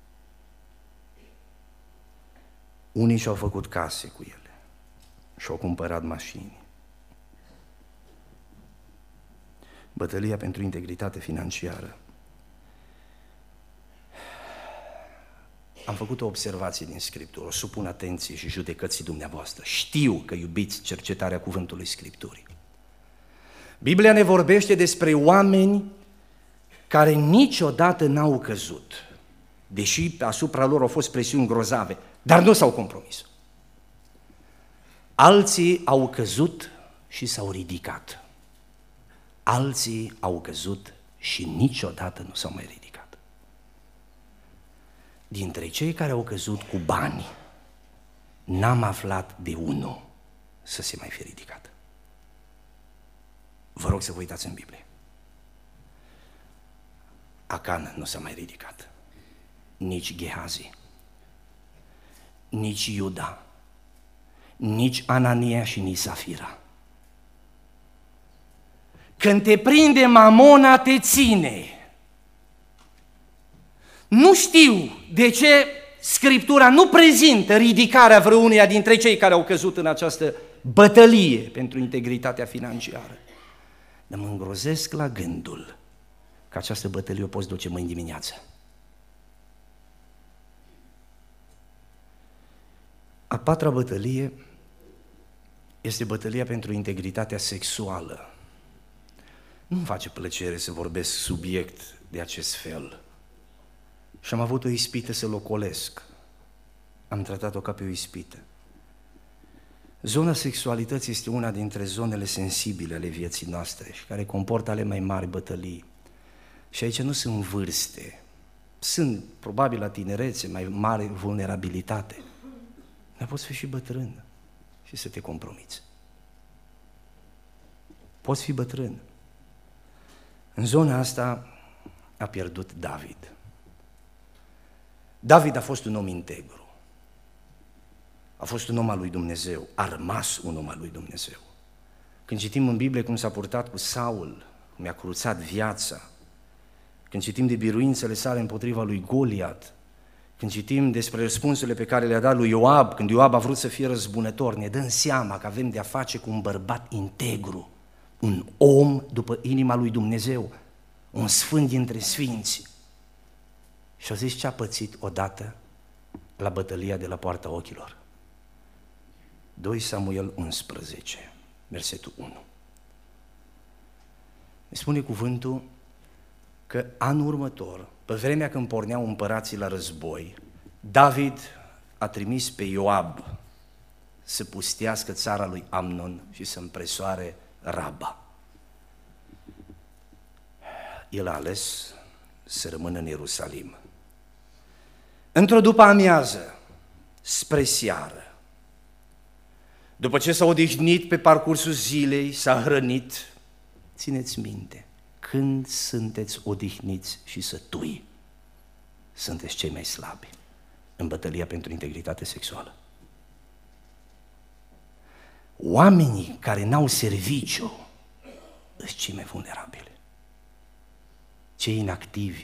A: Unii și-au făcut case cu ele și-au cumpărat mașini. Bătălia pentru integritate financiară. Am făcut o observație din Scriptură, o supun atenție și judecății dumneavoastră. Știu că iubiți cercetarea cuvântului Scripturii. Biblia ne vorbește despre oameni care niciodată n-au căzut, deși asupra lor au fost presiuni grozave, dar nu s-au compromis. Alții au căzut și s-au ridicat. Alții au căzut și niciodată nu s-au mai ridicat. Dintre cei care au căzut cu bani, n-am aflat de unul să se mai fi ridicat. Vă rog să vă uitați în Biblie. Acan nu s-a mai ridicat. nici Gehazi, nici Iuda, nici Anania și nici Safira. Când te prinde mamona, te ține. Nu știu de ce Scriptura nu prezintă ridicarea vreuneia dintre cei care au căzut în această bătălie pentru integritatea financiară. Dar mă îngrozesc la gândul că această bătălie o poți duce mâine dimineață. A patra bătălie este bătălia pentru integritatea sexuală. Nu-mi face plăcere să vorbesc subiect de acest fel. Și am avut o ispită să-l ocolesc. Am tratat-o ca pe o ispită. Zona sexualității este una dintre zonele sensibile ale vieții noastre și care comportă ale mai mari bătălii. Și aici nu sunt vârste, sunt probabil la tinerețe mai mare vulnerabilitate. Dar poți fi și bătrân și să te compromiți. Poți fi bătrân. În zona asta a pierdut David. David a fost un om integru. A fost un om al lui Dumnezeu, a rămas un om al lui Dumnezeu. Când citim în Biblie cum s-a purtat cu Saul, cum i-a cruțat viața, când citim de biruințele sale împotriva lui Goliat, când citim despre răspunsurile pe care le-a dat lui Ioab, când Ioab a vrut să fie răzbunător, ne dăm seama că avem de-a face cu un bărbat integru, un om după inima lui Dumnezeu, un sfânt dintre sfinți. Și-a zis ce a pățit odată la bătălia de la poarta ochilor. doi Samuel unsprezece, versetul unu. Ne spune cuvântul că anul următor, pe vremea când porneau împărații la război, David a trimis pe Ioab să pustească țara lui Amnon și să împresoare Raba. El a ales să rămână în Ierusalim. Într-o după amiază, spre seară, după ce s-a odihnit pe parcursul zilei, s-a hrănit, țineți minte, când sunteți odihniți și sătui, sunteți cei mai slabi în bătălia pentru integritate sexuală. Oamenii care n-au serviciu sunt cei mai vulnerabili, cei inactivi.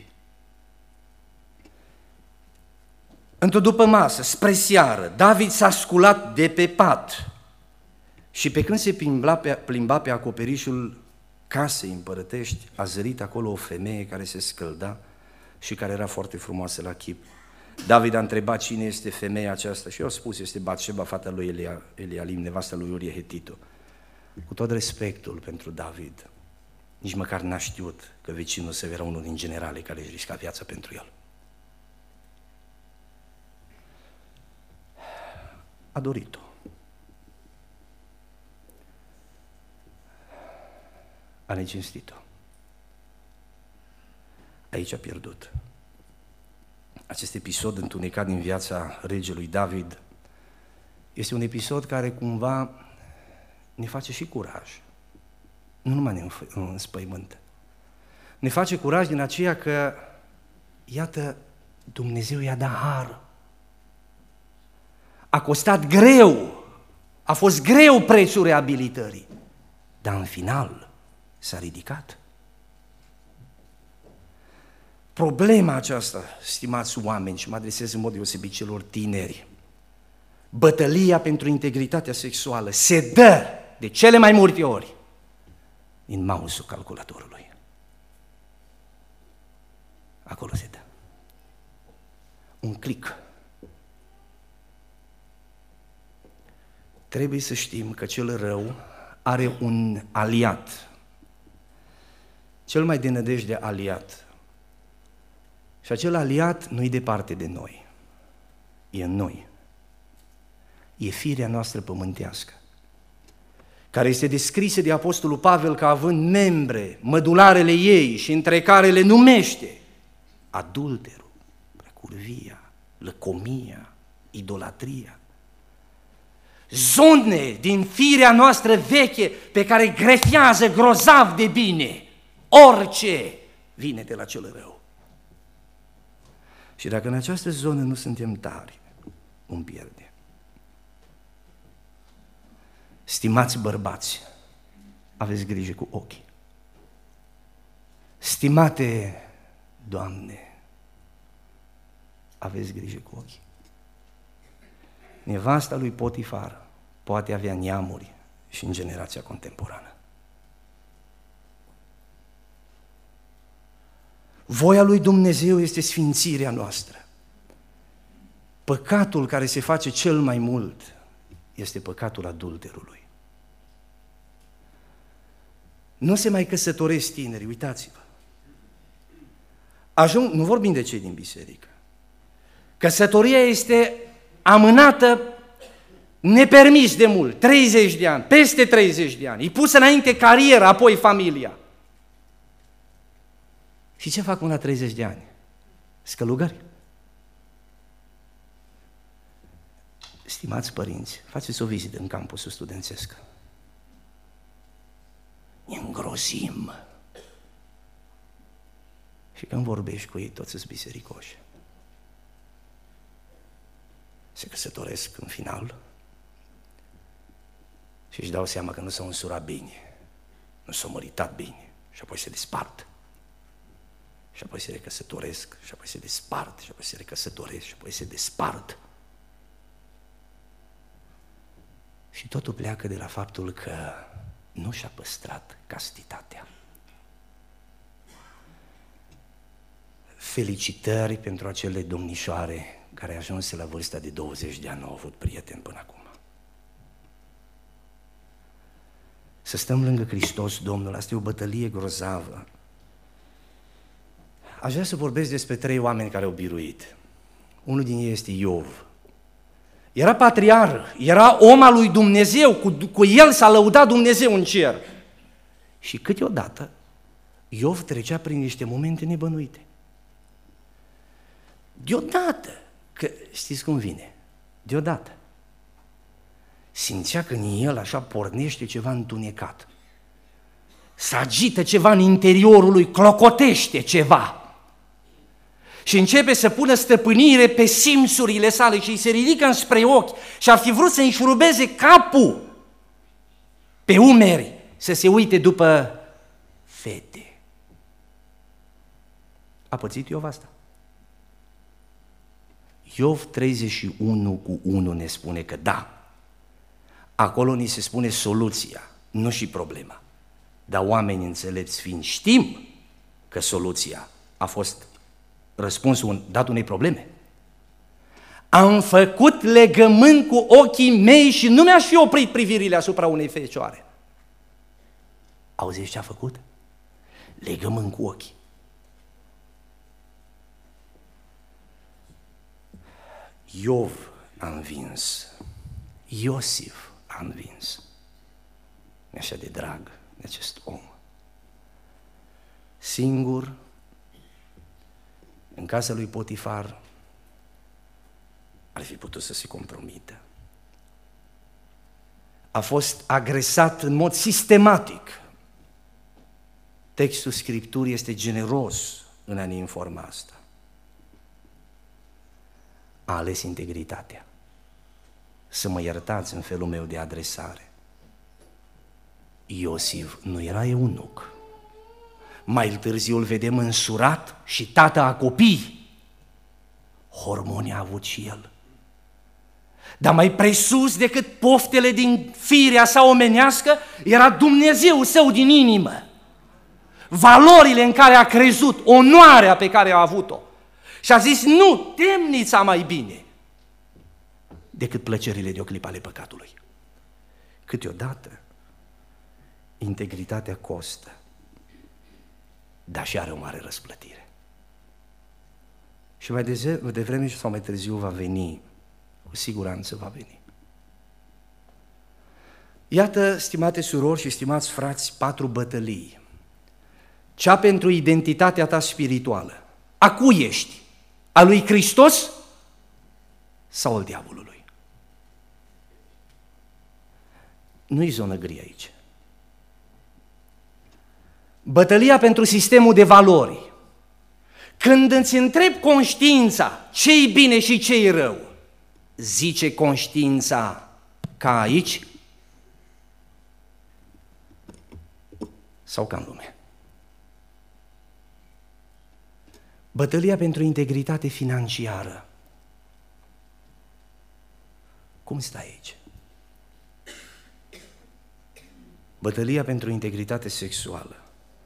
A: Într-o după masă, spre seară, David s-a sculat de pe pat și pe când se plimba pe, plimba pe acoperișul casei împărătești, a zărit acolo o femeie care se scălda și care era foarte frumoasă la chip. David a întrebat cine este femeia aceasta și eu a spus, este Batșeba, fata lui Elia, Elialim, nevasta lui Urie Hetitul. Cu tot respectul pentru David, nici măcar n-a știut că vecinul său era unul din generale care își risca viața pentru el. A dorit-o. A necinstit-o. Aici a pierdut. Acest episod întunecat din viața regelui David este un episod care cumva ne face și curaj. Nu numai ne înspăimântă. Ne face curaj din aceea că, iată, Dumnezeu i-a dat har. A costat greu, a fost greu prețul reabilitării, dar în final s-a ridicat. Problema aceasta, stimați oameni, și mă adresez în mod deosebit celor tineri, bătălia pentru integritatea sexuală se dă de cele mai multe ori din mouse-ul calculatorului. Acolo se dă. Un click. Trebuie să știm că cel rău are un aliat, cel mai de nădejde aliat. Și acel aliat nu-i departe de noi, e în noi. E firea noastră pământească, care este descrisă de Apostolul Pavel ca având membre, mădularele ei, și între care le numește adulterul, curvia, lăcomia, idolatria. Zone din firea noastră veche pe care grefează grozav de bine orice vine de la cel rău. Și dacă în această zonă nu suntem tari, vom pierde. Stimați bărbați, aveți grijă cu ochii. Stimate doamne, aveți grijă cu ochii. Nevasta lui Potifar poate avea neamuri și în generația contemporană. Voia lui Dumnezeu este sfințirea noastră. Păcatul care se face cel mai mult este păcatul adulterului. Nu se mai căsătoresc tineri, uitați-vă. Ajung, nu vorbim de cei din biserică. Căsătoria este amânată nepermis de mult, treizeci de ani, peste treizeci de ani. E pusă înainte cariera, apoi familia. Și ce fac până la treizeci de ani? Scălugări. Stimați părinți, faceți o vizită în campusul studențesc. Ne îngrozim. Și când vorbești cu ei, toți sunt bisericoși. Se căsătoresc în final și își dau seama că nu s-au însurat bine, nu s-au măritat bine și apoi se despart. Și apoi se recăsătoresc, și apoi se despart, și apoi se recăsătoresc, și apoi se despart. Și totul pleacă de la faptul că nu și-a păstrat castitatea. Felicitări pentru acele domnișoare care ajunse la vârsta de douăzeci de ani, nu au avut prieteni până acum. Să stăm lângă Hristos, Domnul, asta e o bătălie grozavă. Aș vrea să vorbesc despre trei oameni care au biruit. Unul din ei este Iov. Era patriarh, era om al lui Dumnezeu, cu, cu el s-a lăudat Dumnezeu în cer. Și câteodată Iov trecea prin niște momente nebănuite. Deodată, că știți cum vine, deodată simțea că în el așa pornește ceva întunecat. Se agită ceva în interiorul lui, clocotește ceva. Și începe să pună stăpânire pe simțurile sale și îi se ridică înspre ochi și ar fi vrut să înșurubeze capul pe umeri, să se uite după fete. A pățit Iov asta? Iov treizeci și unu cu unu ne spune că da, acolo ni se spune soluția, nu și problema. Dar oameni înțelepți fiind, știm că soluția a fost răspunsul dat unei probleme. Am făcut legământ cu ochii mei și nu mi-aș fi oprit privirile asupra unei fecioare. Auziți ce a făcut? Legământ cu ochii. Iov a învins, Iosif a învins. Mi-e așa de drag de acest om. Singur, în casa lui Potifar, ar fi putut să se compromită. A fost agresat în mod sistematic. Textul Scripturii este generos în a ne informa asta. A ales integritatea. Să mă iertați în felul meu de adresare. Iosif nu era eunuc. Mai târziu îl vedem însurat și tată a copii. Hormoni a avut și el. Dar mai presus decât poftele din firea sa omenească, era Dumnezeu său din inimă. Valorile în care a crezut, onoarea pe care a avut-o. Și a zis, nu, temnița mai bine decât plăcerile de o clipă ale păcatului. Câteodată, integritatea costă, dar și are o mare răsplătire. Și mai devreme sau mai târziu va veni, cu siguranță va veni. Iată, stimate surori și stimați frați, patru bătălii. Cea pentru identitatea ta spirituală. A cui ești? A lui Hristos sau al diavolului? Nu-i zonă gri aici. Bătălia pentru sistemul de valori. Când îți întrebi conștiința ce-i bine și ce-i rău, zice conștiința ca aici sau ca în lume? Bătălia pentru integritate financiară, cum stă aici? Bătălia pentru integritate sexuală.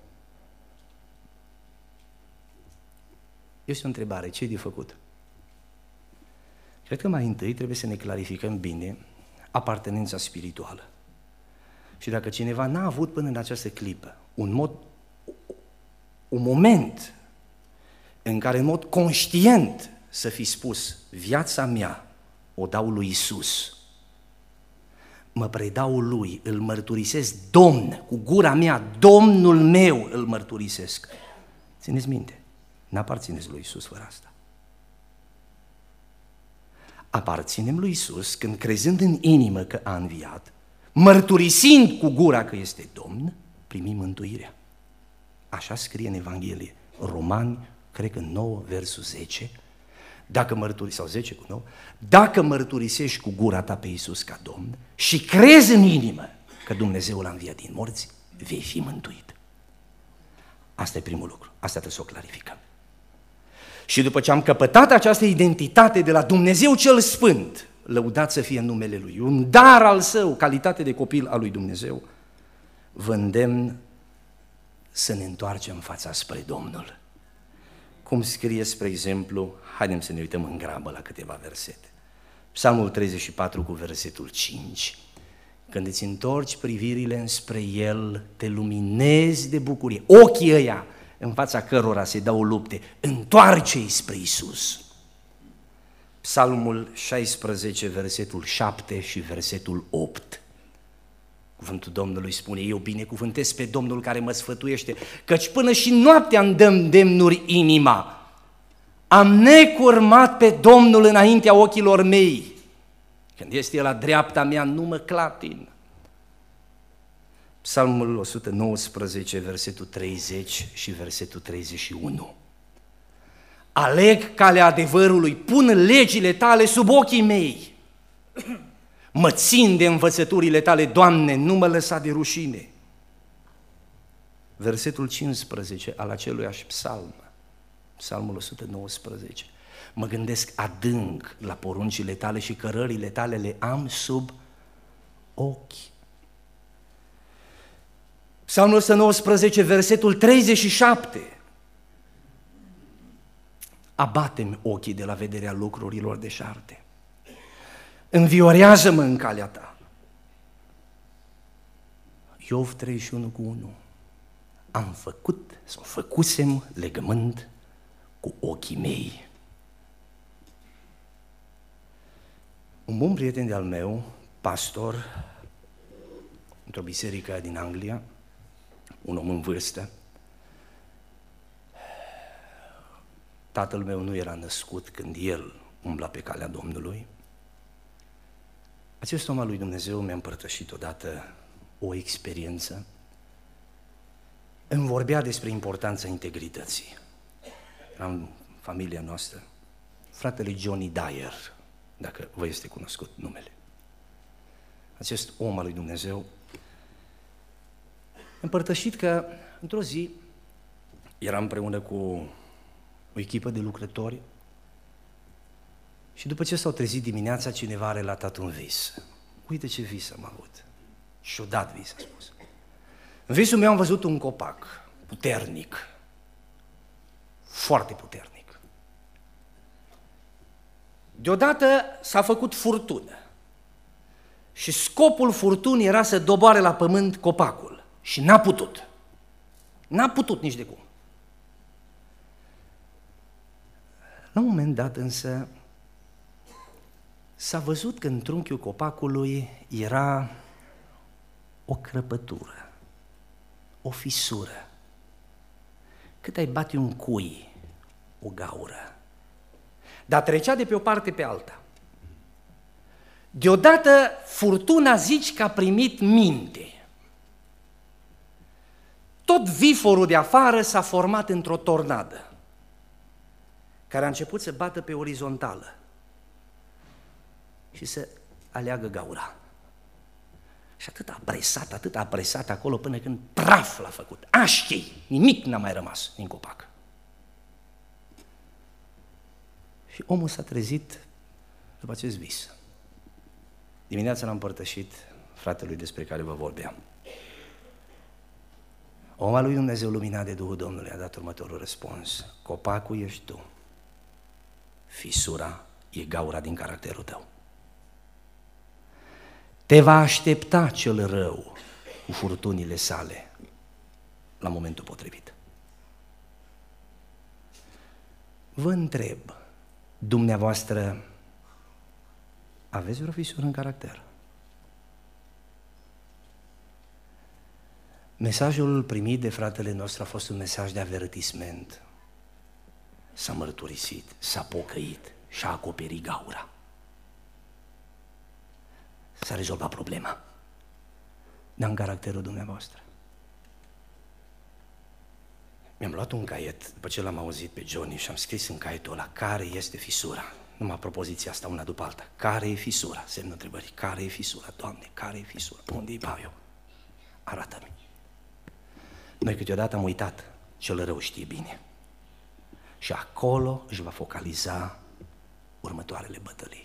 A: Este o întrebare, ce e de făcut? Cred că mai întâi trebuie să ne clarificăm bine apartenența spirituală. Și dacă cineva n-a avut până în această clipă un mod, un moment în care în mod conștient să fi spus, viața mea o dau lui Iisus, mă predau lui, îl mărturisesc, Domn, cu gura mea, Domnul meu îl mărturisesc. Țineți minte, n-aparțineți lui Iisus fără asta. Aparținem lui Iisus când, crezând în inimă că a înviat, mărturisind cu gura că este Domn, primim mântuirea. Așa scrie în Evanghelie, Romani, cred că nouă, versul zece, dacă mărturisești, sau zece cu nouă, dacă mărturisești cu gura ta pe Iisus ca Domn și crezi în inimă că Dumnezeu l-a înviat din morți, vei fi mântuit. Asta e primul lucru, asta trebuie să o clarificăm. Și după ce am căpătat această identitate de la Dumnezeu cel Sfânt, lăudat să fie numele Lui, un dar al Său, calitate de copil al lui Dumnezeu, vă îndemn să ne întoarcem fața spre Domnul. Cum scrie, spre exemplu, haidem să ne uităm în grabă la câteva versete. Psalmul treizeci și patru cu versetul cinci. Când îți întorci privirile înspre El, te luminezi de bucurie. Ochii ăia în fața cărora se dau lupte, întoarce-i spre Iisus. Psalmul șaisprezece, versetul șapte și versetul opt. Cuvântul Domnului spune, eu binecuvântez pe Domnul care mă sfătuiește, căci până și noaptea îmi dăm demnuri inima. Am necurmat pe Domnul înaintea ochilor mei. Când este El la dreapta mea, nu mă clatin. Psalmul o sută nouăsprezece, versetul treizeci și versetul treizeci și unu. Aleg calea adevărului, pun legile tale sub ochii mei. Mă țin de învățăturile tale, Doamne, nu mă lăsa de rușine. Versetul cincisprezece al aceluiași psalm, psalmul o sută nouăsprezece. Mă gândesc adânc la poruncile tale și cărările tale le am sub ochi. Psalmul o sută nouăsprezece, versetul treizeci și șapte. Abate-mi ochii de la vederea lucrurilor deșarte. Înviorează-mă în calea ta. Iov treizeci și unu cu unu. Am făcut sau făcusem legământ cu ochii mei. Un bun prieten de-al meu, pastor, într-o biserică din Anglia, un om în vârstă, tatăl meu nu era născut când el umbla pe calea Domnului. Acest om al lui Dumnezeu mi-a împărtășit odată o experiență. Îmi vorbea despre importanța integrității. Am familia noastră, fratele Johnny Dyer, dacă vă este cunoscut numele. Acest om al lui Dumnezeu mi-a împărtășit că într-o zi era împreună cu o echipă de lucrători și după ce s-au trezit dimineața, cineva a relatat un vis. Uite ce vis am avut. Ciudat vis, a spus. În visul meu am văzut un copac puternic, foarte puternic. Deodată s-a făcut furtună și scopul furtunii era să doboare la pământ copacul și n-a putut. N-a putut nici de cum. La un moment dat însă s-a văzut că în trunchiul copacului era o crăpătură, o fisură. Cât ai bate un cui, o gaură. Dar trecea de pe o parte pe alta. Deodată furtuna zici că a primit minte. Tot viforul de afară s-a format într-o tornadă. care a început să bată pe orizontală și să aleagă gaura. Și atât a presat, atât a presat acolo până când praf l-a făcut. Așchei, nimic n-a mai rămas în copac. Și omul s-a trezit după acest vis. Dimineața l-am împărtășit fratelui despre care vă vorbeam. Omul lui Dumnezeu luminat de Duhul Domnului a dat următorul răspuns: copacul ești tu, fisura e gaura din caracterul tău. Te va aștepta cel rău cu furtunile sale la momentul potrivit. Vă întreb, dumneavoastră aveți vreo fisură în caracter? Mesajul primit de fratele nostru a fost un mesaj de avertisment. S-a mărturisit, s-a pocăit și a acoperit gaura. S-a rezolvat problema. Dar în caracterul dumneavoastră. Mi-am luat un caiet, după ce l-am auzit pe Johnny, și am scris în caietul ăla care este fisura. Numai propoziția asta una după alta. Care e fisura? Semnul întrebării. Care e fisura? Doamne, care e fisura? Unde-i eu? Arată-mi. Noi câteodată am uitat, cel rău știe bine. Și acolo își va focaliza următoarele bătălii.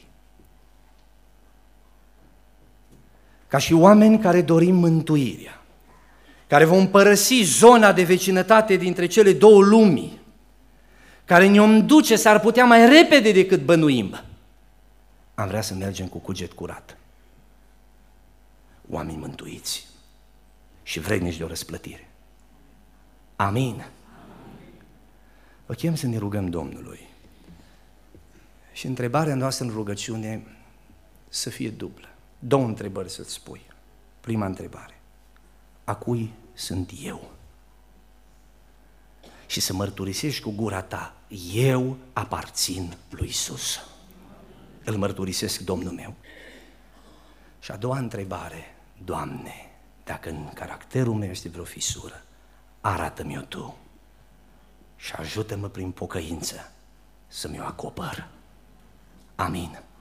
A: Ca și oameni care dorim mântuirea, care vom părăsi zona de vecinătate dintre cele două lumi, care ne-om duce s-ar putea mai repede decât bănuim, am vrea să mergem cu cuget curat. Oameni mântuiți și vrednici de o răsplătire. Amin. Vă chem să ne rugăm Domnului. Și întrebarea noastră în rugăciune să fie dublă. Două întrebări să-ți spui. Prima întrebare: a cui sunt eu? Și să mărturisești cu gura ta: eu aparțin lui Iisus. Îl mărturisesc Domnul meu. Și a doua întrebare: Doamne, dacă în caracterul meu este vreo fisură, arată-mi-o Tu și ajută-mă prin pocăință să mi-o acopăr. Amin.